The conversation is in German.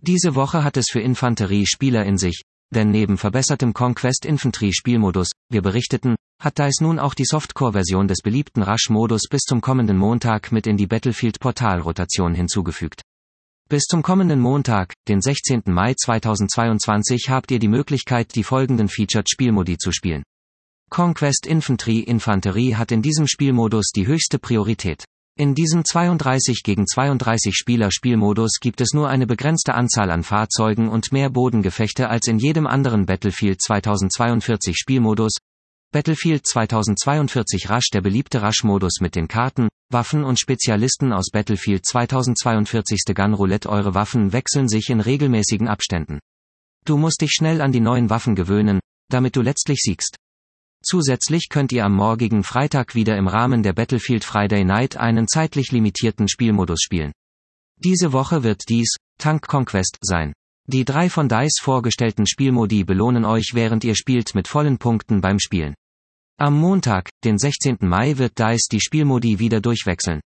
Diese Woche hat es für Infanterie-Spieler in sich, denn neben verbessertem Conquest Infantry Spielmodus, wir berichteten, hat DICE nun auch die Softcore-Version des beliebten Rush-Modus bis zum kommenden Montag mit in die Battlefield-Portal-Rotation hinzugefügt. Bis zum kommenden Montag, den 16. Mai 2022, habt ihr die Möglichkeit, die folgenden Featured-Spielmodi zu spielen. Conquest Infantry Infanterie hat in diesem Spielmodus die höchste Priorität. In diesem 32 gegen 32 Spieler Spielmodus gibt es nur eine begrenzte Anzahl an Fahrzeugen und mehr Bodengefechte als in jedem anderen Battlefield 2042 Spielmodus. Battlefield 2042 Rush, der beliebte Rush-Modus mit den Karten, Waffen und Spezialisten aus Battlefield 2042 Gun Roulette. Eure Waffen wechseln sich in regelmäßigen Abständen. Du musst dich schnell an die neuen Waffen gewöhnen, damit du letztlich siegst. Zusätzlich könnt ihr am morgigen Freitag wieder im Rahmen der Battlefield Friday Night einen zeitlich limitierten Spielmodus spielen. Diese Woche wird dies Tank Conquest sein. Die 3 von DICE vorgestellten Spielmodi belohnen euch, während ihr spielt, mit vollen Punkten beim Spielen. Am Montag, den 16. Mai, wird DICE die Spielmodi wieder durchwechseln.